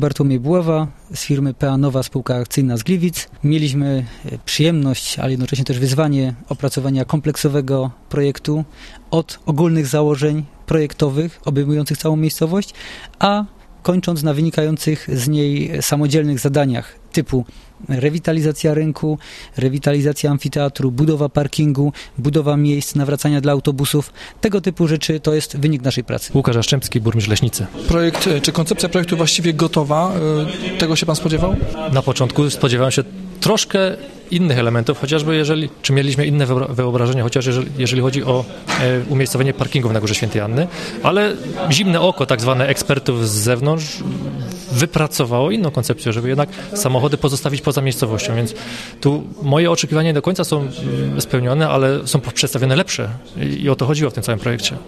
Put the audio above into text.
Bartłomiej Buława z firmy PA Nowa Spółka Akcyjna z Gliwic. Mieliśmy przyjemność, ale jednocześnie też wyzwanie opracowania kompleksowego projektu od ogólnych założeń projektowych obejmujących całą miejscowość, a kończąc na wynikających z niej samodzielnych zadaniach typu rewitalizacja rynku, rewitalizacja amfiteatru, budowa parkingu, budowa miejsc nawracania dla autobusów. Tego typu rzeczy to jest wynik naszej pracy. Łukasz Jaszczębski, burmistrz Leśnicy. Projekt, czy koncepcja projektu właściwie gotowa? Tego się pan spodziewał? Na początku spodziewałem się troszkę innych elementów, chociażby mieliśmy inne wyobrażenia, chociaż jeżeli chodzi o umiejscowienie parkingów na Górze Świętej Anny, ale zimne oko tak zwane ekspertów z zewnątrz wypracowało inną koncepcję, żeby jednak samochody pozostawić poza miejscowością, więc tu moje oczekiwania nie do końca są spełnione, ale są przedstawione lepsze i o to chodziło w tym całym projekcie.